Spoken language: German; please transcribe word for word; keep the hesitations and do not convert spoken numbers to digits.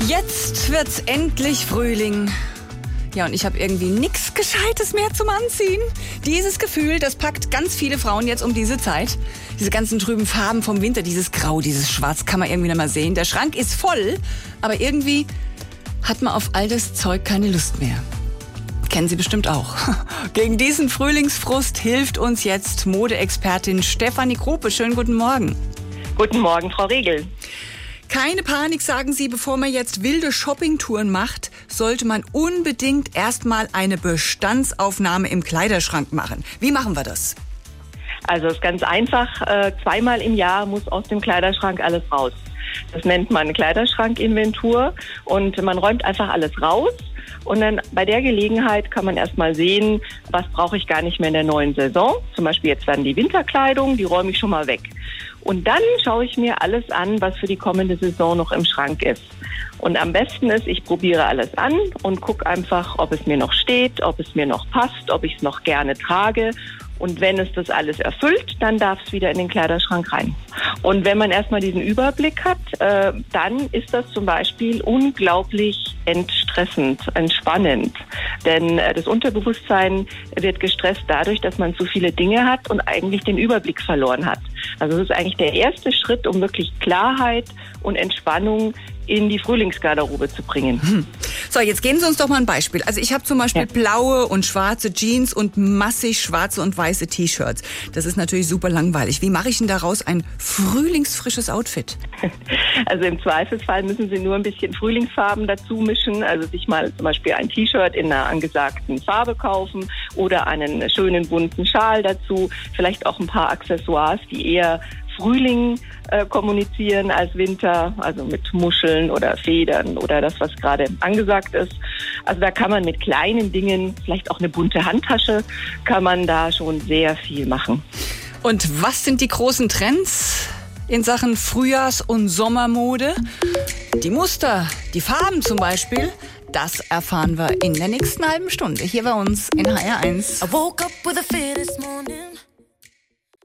Jetzt wird's endlich Frühling. Ja, und ich habe irgendwie nichts Gescheites mehr zum Anziehen. Dieses Gefühl, das packt ganz viele Frauen jetzt um diese Zeit. Diese ganzen trüben Farben vom Winter, dieses Grau, dieses Schwarz, kann man irgendwie nicht mehr sehen. Der Schrank ist voll, aber irgendwie hat man auf all das Zeug keine Lust mehr. Kennen Sie bestimmt auch. Gegen diesen Frühlingsfrust hilft uns jetzt Modeexpertin Stefanie Krupe. Schönen guten Morgen. Guten Morgen, Frau Riegel. Keine Panik, sagen Sie, bevor man jetzt wilde Shoppingtouren macht, sollte man unbedingt erstmal eine Bestandsaufnahme im Kleiderschrank machen. Wie machen wir das? Also es ist ganz einfach. Äh, zweimal im Jahr muss aus dem Kleiderschrank alles raus. Das nennt man Kleiderschrankinventur und man räumt einfach alles raus. Und dann bei der Gelegenheit kann man erstmal sehen, was brauche ich gar nicht mehr in der neuen Saison. Zum Beispiel jetzt dann die Winterkleidung, die räume ich schon mal weg. Und dann schaue ich mir alles an, was für die kommende Saison noch im Schrank ist. Und am besten ist, ich probiere alles an und gucke einfach, ob es mir noch steht, ob es mir noch passt, ob ich es noch gerne trage. Und wenn es das alles erfüllt, dann darf es wieder in den Kleiderschrank rein. Und wenn man erstmal diesen Überblick hat, äh, dann ist das zum Beispiel unglaublich entstressend, entspannend. Denn äh, das Unterbewusstsein wird gestresst dadurch, dass man zu viele Dinge hat und eigentlich den Überblick verloren hat. Also es ist eigentlich der erste Schritt, um wirklich Klarheit und Entspannung in die Frühlingsgarderobe zu bringen. Hm. So, jetzt geben Sie uns doch mal ein Beispiel. Also ich habe zum Beispiel ja. blaue und schwarze Jeans und massig schwarze und weiße T-Shirts. Das ist natürlich super langweilig. Wie mache ich denn daraus ein frühlingsfrisches Outfit? Also im Zweifelsfall müssen Sie nur ein bisschen Frühlingsfarben dazu mischen. Also sich mal zum Beispiel ein T-Shirt in einer angesagten Farbe kaufen oder einen schönen bunten Schal dazu. Vielleicht auch ein paar Accessoires, die eher Frühling äh, kommunizieren als Winter, also mit Muscheln oder Federn oder das, was gerade angesagt ist. Also da kann man mit kleinen Dingen, vielleicht auch eine bunte Handtasche, kann man da schon sehr viel machen. Und was sind die großen Trends in Sachen Frühjahrs- und Sommermode? Die Muster, die Farben zum Beispiel, das erfahren wir in der nächsten halben Stunde hier bei uns in H R eins. I woke up with a fear this morning.